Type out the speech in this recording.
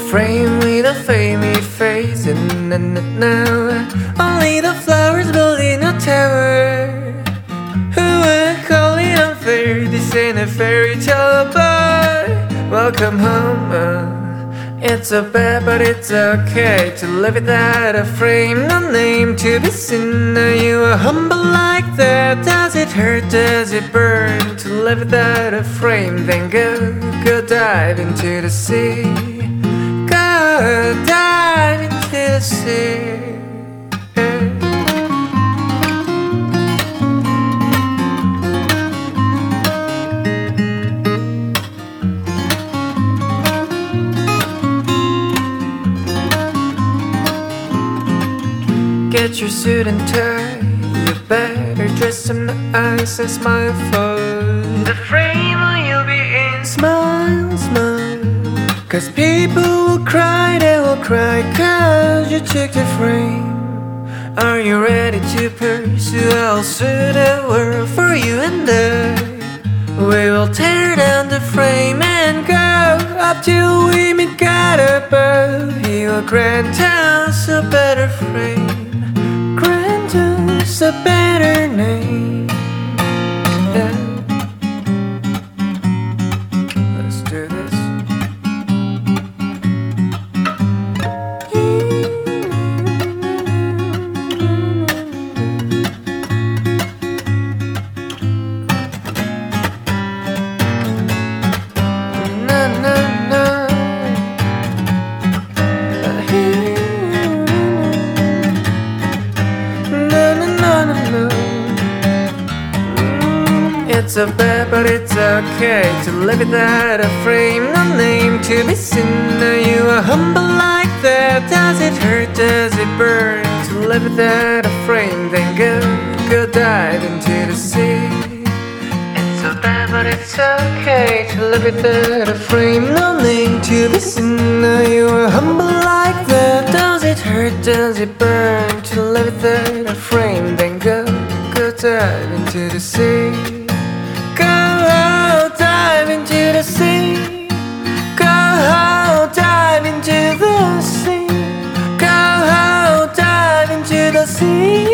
frame with a famous face, and now only the flowers building a tower. Who would call it unfair? This ain't a fairy tale, boy. Welcome home. It's so bad, but it's okay to live without a frame, no name to be seen. Are you humble like that? Does it hurt? Does it burn to live without a frame? Then go dive into the sea. Go dive into the sea. Get your suit and tie. You better dress in the eyes and smile for the frame or you'll be in. Smile, smile. Cause people will cry, they will cry cause you took the frame. Are you ready to pursue? I'll sue the world for you and I. We will tear down the frame and go up till we meet God above. He will grant us a better frame, grant us a better name. Yeah. Let's do this. Na na na. It's so bad, but it's okay to live without a frame, no name to be seen. Are you humble like that? Does it hurt? Does it burn to live without a frame? Then go dive into the sea. It's so bad, but it's okay to live without a frame, no name to be seen. Are you humble like that? Does it hurt? Does it burn to live without a frame? Then go dive into the sea. Go dive into the sea. Go dive into the sea. Go dive into the sea.